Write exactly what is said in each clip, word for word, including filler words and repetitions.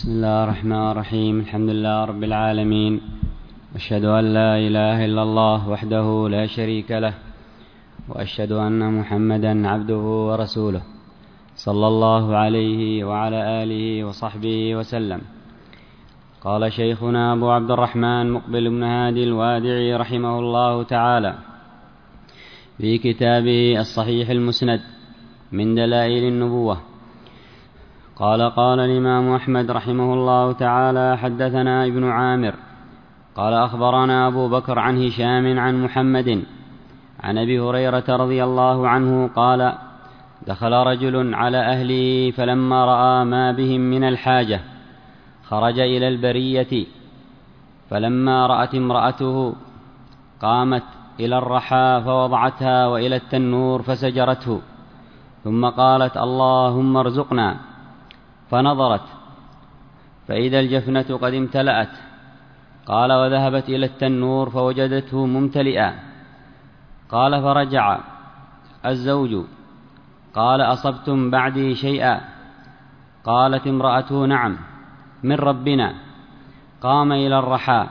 بسم الله الرحمن الرحيم. الحمد لله رب العالمين، أشهد أن لا إله إلا الله وحده لا شريك له، وأشهد أن محمدا عبده ورسوله، صلى الله عليه وعلى آله وصحبه وسلم. قال شيخنا أبو عبد الرحمن مقبل بن هادي الوادعي رحمه الله تعالى في كتابه الصحيح المسند من دلائل النبوة، قال قال الإمام أحمد رحمه الله تعالى: حدثنا ابن عامر قال أخبرنا أبو بكر عن هشام عن محمد عن أبي هريرة رضي الله عنه قال: دخل رجل على أهله فلما رأى ما بهم من الحاجة خرج إلى البرية، فلما رأت امرأته قامت إلى الرحى فوضعتها وإلى التنور فسجرته، ثم قالت: اللهم ارزقنا، فنظرت فإذا الجفنة قد امتلأت. قال: وذهبت إلى التنور فوجدته ممتلئا. قال: فرجع الزوج. قال: أصبتم بعدي شيئا؟ قالت امرأته: نعم، من ربنا. قام إلى الرحى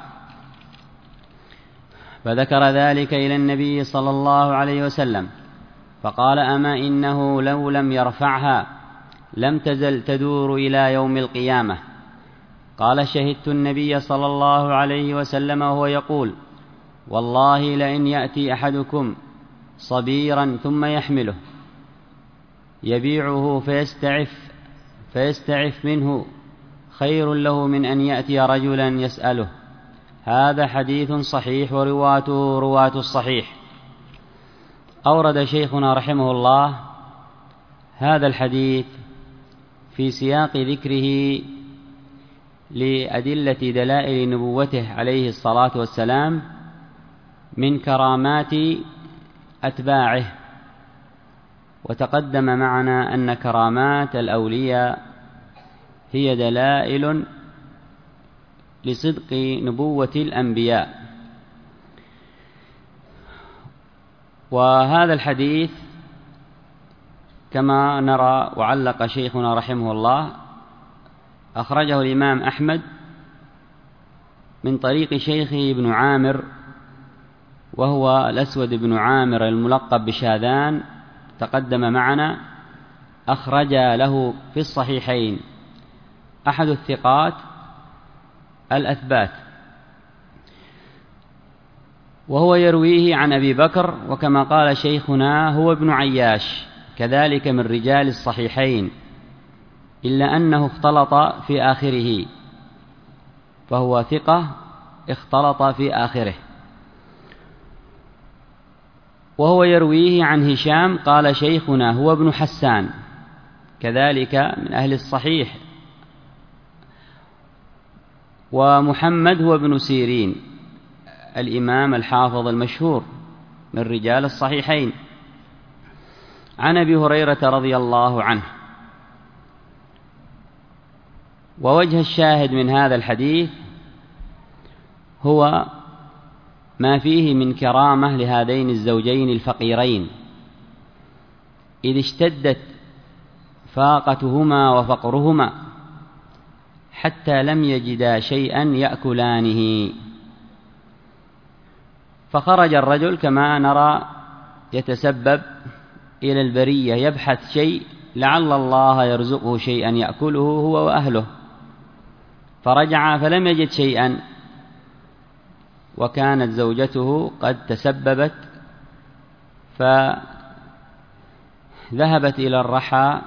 فذكر ذلك إلى النبي صلى الله عليه وسلم، فقال: أما إنه لو لم يرفعها لم تزل تدور إلى يوم القيامة. قال: شهدت النبي صلى الله عليه وسلم وهو يقول: والله لئن يأتي أحدكم صبيرا ثم يحمله يبيعه فيستعف فيستعف منه خير له من أن يأتي رجلا يسأله. هذا حديث صحيح، ورواته رواة الصحيح. أورد شيخنا رحمه الله هذا الحديث في سياق ذكره لأدلة دلائل نبوته عليه الصلاة والسلام من كرامات أتباعه. وتقدم معنا أن كرامات الأولياء هي دلائل لصدق نبوة الأنبياء. وهذا الحديث كما نرى وعلق شيخنا رحمه الله أخرجه الإمام أحمد من طريق شيخه ابن عامر، وهو الأسود بن عامر الملقب بشاذان، تقدم معنا، أخرج له في الصحيحين، أحد الثقات الأثبات، وهو يرويه عن أبي بكر، وكما قال شيخنا هو ابن عياش كذلك من رجال الصحيحين، إلا أنه اختلط في آخره، فهو ثقة اختلط في آخره. وهو يرويه عن هشام قال شيخنا هو ابن حسان كذلك من أهل الصحيح. ومحمد هو ابن سيرين الإمام الحافظ المشهور من رجال الصحيحين، عن أبي هريرة رضي الله عنه. ووجه الشاهد من هذا الحديث هو ما فيه من كرامة لهذين الزوجين الفقيرين، إذ اشتدت فاقتهما وفقرهما حتى لم يجدا شيئا يأكلانه. فخرج الرجل كما نرى يتسبب إلى البرية يبحث شيء لعل الله يرزقه شيئا يأكله هو وأهله، فرجع فلم يجد شيئا، وكانت زوجته قد تسببت فذهبت إلى الرحى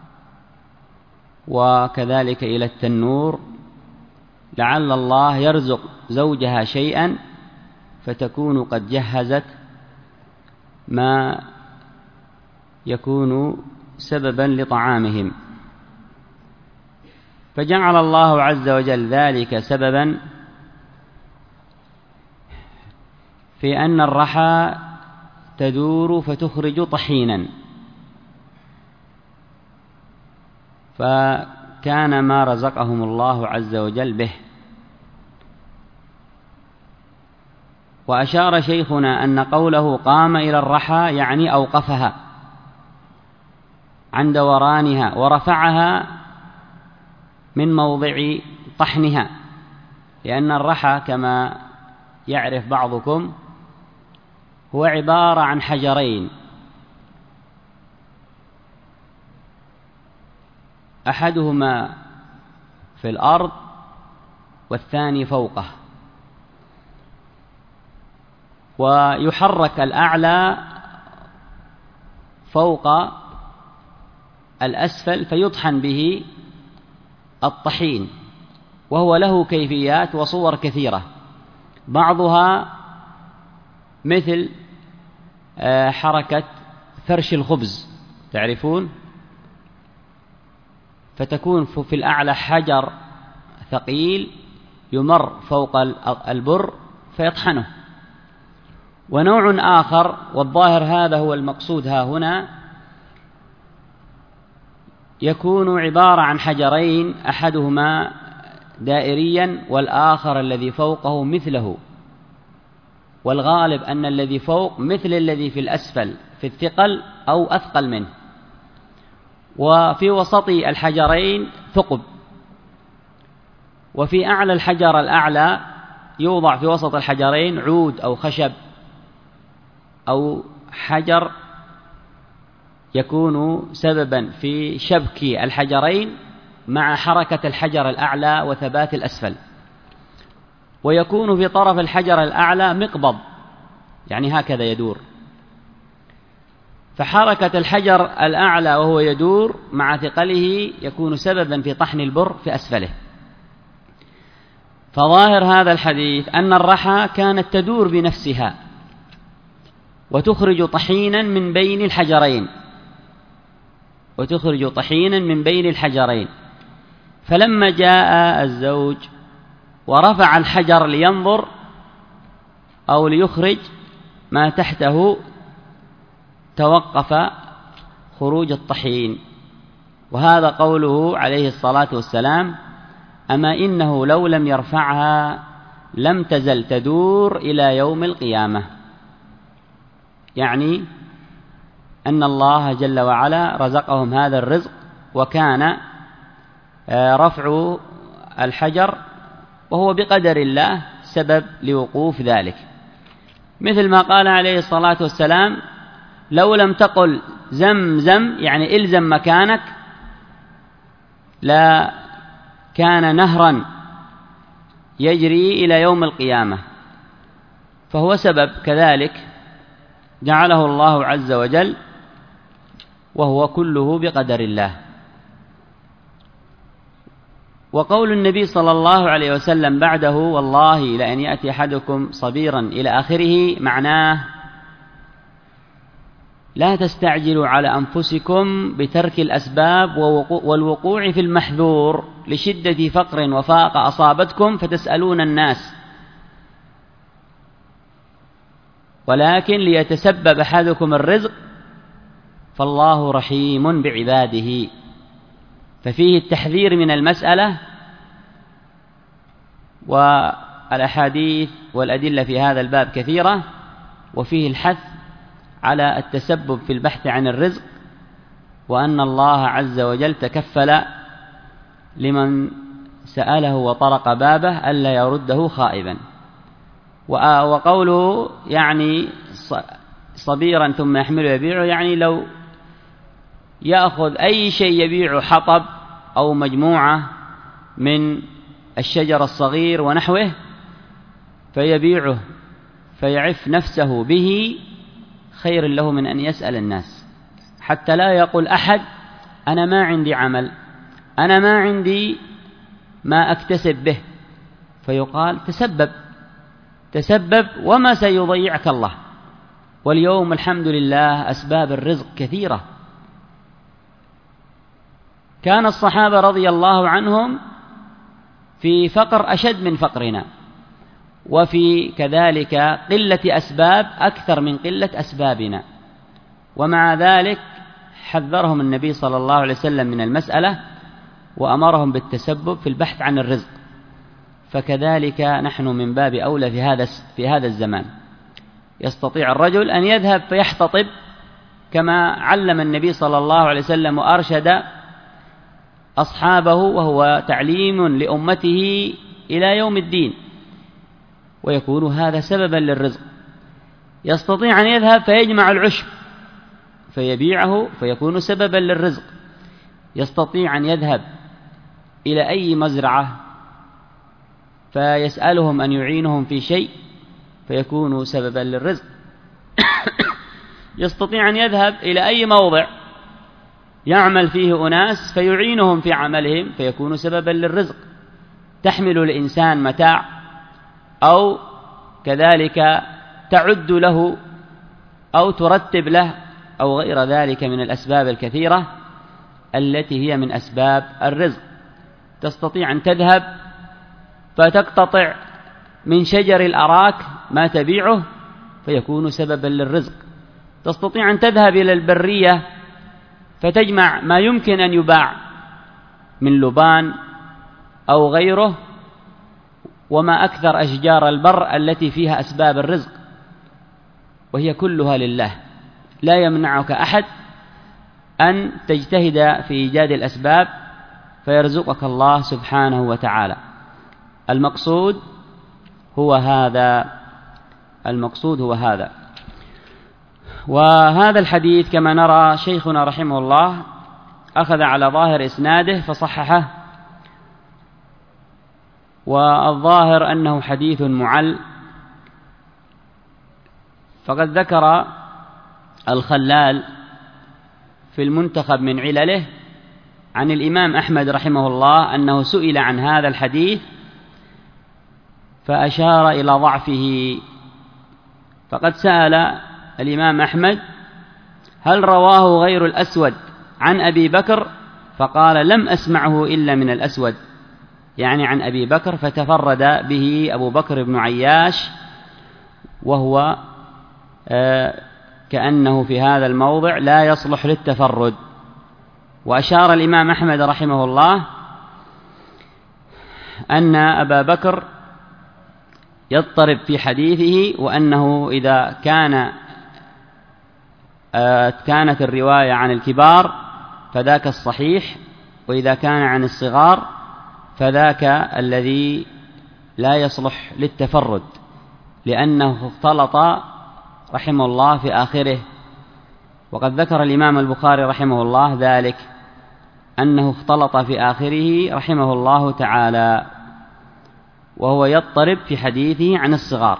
وكذلك إلى التنور لعل الله يرزق زوجها شيئا، فتكون قد جهزت ما يكون سببا لطعامهم، فجعل الله عز وجل ذلك سببا في أن الرحى تدور فتخرج طحينا، فكان ما رزقهم الله عز وجل به. وأشار شيخنا أن قوله قام إلى الرحى يعني أوقفها عن دورانها ورفعها من موضع طحنها، لأن الرحى كما يعرف بعضكم هو عبارة عن حجرين، أحدهما في الأرض والثاني فوقه، ويحرك الأعلى فوق الأسفل فيطحن به الطحين، وهو له كيفيات وصور كثيرة، بعضها مثل حركة فرش الخبز، تعرفون، فتكون في الأعلى حجر ثقيل يمر فوق البر فيطحنه. ونوع آخر، والظاهر هذا هو المقصود ها هنا، يكون عبارة عن حجرين أحدهما دائريا والآخر الذي فوقه مثله، والغالب أن الذي فوق مثل الذي في الأسفل في الثقل أو أثقل منه. وفي وسط الحجرين ثقب، وفي أعلى الحجر الأعلى يوضع في وسط الحجرين عود أو خشب أو حجر يكون سببا في شبك الحجرين مع حركة الحجر الأعلى وثبات الأسفل. ويكون في طرف الحجر الأعلى مقبض، يعني هكذا يدور، فحركة الحجر الأعلى وهو يدور مع ثقله يكون سببا في طحن البر في أسفله. فظاهر هذا الحديث أن الرحى كانت تدور بنفسها وتخرج طحينا من بين الحجرين وتخرج طحينا من بين الحجرين فلما جاء الزوج ورفع الحجر لينظر أو ليخرج ما تحته توقف خروج الطحين. وهذا قوله عليه الصلاة والسلام: أما إنه لو لم يرفعها لم تزل تدور إلى يوم القيامة، يعني أن الله جل وعلا رزقهم هذا الرزق، وكان رفع الحجر وهو بقدر الله سبب لوقوف ذلك، مثل ما قال عليه الصلاة والسلام: لو لم تقل زمزم يعني إلزم مكانك لا كان نهرا يجري إلى يوم القيامة. فهو سبب كذلك جعله الله عز وجل، وهو كله بقدر الله. وقول النبي صلى الله عليه وسلم بعده: والله لأن يأتي أحدكم صبيرا إلى آخره، معناه لا تستعجلوا على أنفسكم بترك الأسباب والوقوع في المحذور لشدة فقر وفاقة أصابتكم فتسألون الناس، ولكن ليتسبب أحدكم الرزق فالله رحيم بعباده. ففيه التحذير من المسألة، والأحاديث والأدلة في هذا الباب كثيرة، وفيه الحث على التسبب في البحث عن الرزق، وأن الله عز وجل تكفل لمن سأله وطرق بابه ألا يرده خائبا. وقوله يعني صبيرا ثم يحمله يبيعه، يعني لو يأخذ أي شيء يبيعه، حطب أو مجموعة من الشجر الصغير ونحوه، فيبيعه فيعف نفسه به، خير له من أن يسأل الناس، حتى لا يقول أحد أنا ما عندي عمل، أنا ما عندي ما أكتسب به، فيقال تسبب تسبب وما سيضيعك الله. واليوم الحمد لله أسباب الرزق كثيرة. كان الصحابة رضي الله عنهم في فقر أشد من فقرنا، وفي كذلك قلة أسباب أكثر من قلة أسبابنا، ومع ذلك حذرهم النبي صلى الله عليه وسلم من المسألة وأمرهم بالتسبب في البحث عن الرزق. فكذلك نحن من باب أولى في هذا في هذا الزمان. يستطيع الرجل أن يذهب فيحتطب كما علم النبي صلى الله عليه وسلم وأرشد أصحابه، وهو تعليم لأمته إلى يوم الدين، ويكون هذا سببا للرزق. يستطيع أن يذهب فيجمع العشب فيبيعه فيكون سببا للرزق. يستطيع أن يذهب إلى أي مزرعة فيسألهم أن يعينهم في شيء فيكون سببا للرزق. يستطيع أن يذهب إلى أي موضع يعمل فيه أناس فيعينهم في عملهم فيكون سببا للرزق. تحمل الإنسان متاع أو كذلك تعد له أو ترتب له أو غير ذلك من الأسباب الكثيرة التي هي من أسباب الرزق. تستطيع أن تذهب فتقتطع من شجر الأراك ما تبيعه فيكون سببا للرزق. تستطيع أن تذهب إلى البرية فتجمع ما يمكن أن يباع من لبان أو غيره، وما أكثر أشجار البر التي فيها أسباب الرزق، وهي كلها لله. لا يمنعك أحد أن تجتهد في إيجاد الأسباب فيرزقك الله سبحانه وتعالى. المقصود هو هذا المقصود هو هذا وهذا الحديث كما نرى شيخنا رحمه الله أخذ على ظاهر إسناده فصححه، والظاهر أنه حديث معل. فقد ذكر الخلال في المنتخب من علله عن الإمام أحمد رحمه الله أنه سئل عن هذا الحديث فأشار إلى ضعفه. فقد سأل الإمام أحمد: هل رواه غير الأسود عن أبي بكر؟ فقال: لم أسمعه إلا من الأسود، يعني عن أبي بكر، فتفرد به أبو بكر بن عياش، وهو آه كأنه في هذا الموضع لا يصلح للتفرد. وأشار الإمام أحمد رحمه الله أن أبا بكر يضطرب في حديثه، وأنه إذا كان آه كانت الرواية عن الكبار فذاك الصحيح، وإذا كان عن الصغار فذاك الذي لا يصلح للتفرد، لأنه اختلط رحمه الله في آخره. وقد ذكر الإمام البخاري رحمه الله ذلك، أنه اختلط في آخره رحمه الله تعالى، وهو يضطرب في حديثه عن الصغار.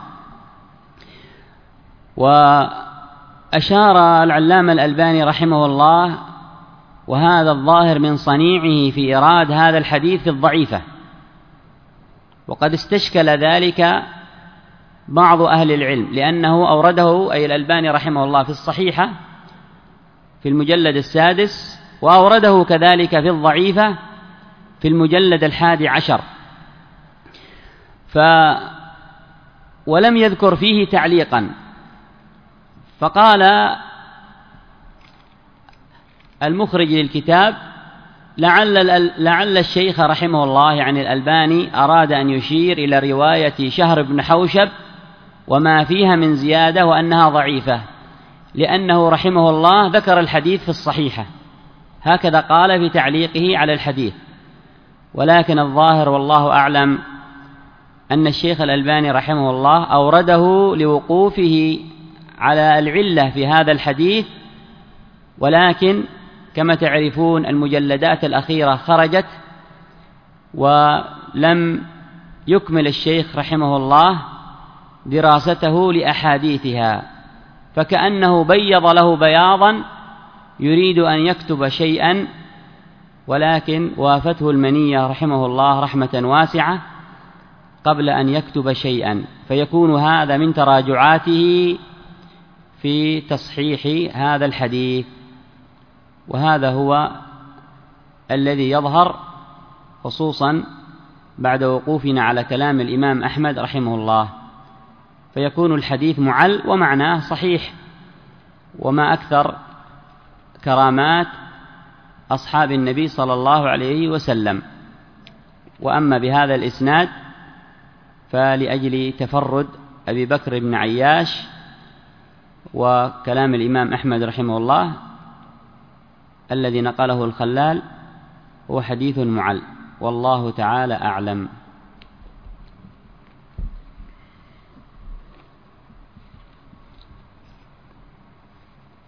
وأشار العلامة الألباني رحمه الله، وهذا الظاهر من صنيعه في إيراد هذا الحديث في الضعيفة، وقد استشكل ذلك بعض أهل العلم، لأنه أورده أي الألباني رحمه الله في الصحيحة في المجلد السادس، وأورده كذلك في الضعيفة في المجلد الحادي عشر، ف ولم يذكر فيه تعليقا. فقال المخرج للكتاب: لعل, لعل الشيخ رحمه الله يعني الألباني أراد أن يشير إلى رواية شهر بن حوشب وما فيها من زيادة وأنها ضعيفة، لأنه رحمه الله ذكر الحديث في الصحيحة، هكذا قال في تعليقه على الحديث. ولكن الظاهر والله أعلم أن الشيخ الألباني رحمه الله أورده لوقوفه على العلة في هذا الحديث، ولكن كما تعرفون المجلدات الأخيرة خرجت ولم يكمل الشيخ رحمه الله دراسته لأحاديثها، فكأنه بيض له بياضا يريد أن يكتب شيئا، ولكن وافته المنية رحمه الله رحمة واسعة قبل أن يكتب شيئا، فيكون هذا من تراجعاته في تصحيح هذا الحديث. وهذا هو الذي يظهر خصوصا بعد وقوفنا على كلام الإمام أحمد رحمه الله، فيكون الحديث معل ومعناه صحيح، وما أكثر كرامات أصحاب النبي صلى الله عليه وسلم. وأما بهذا الإسناد فلأجل تفرد أبي بكر بن عياش وكلام الإمام أحمد رحمه الله الذي نقله الخلال، هو حديث معل، والله تعالى أعلم.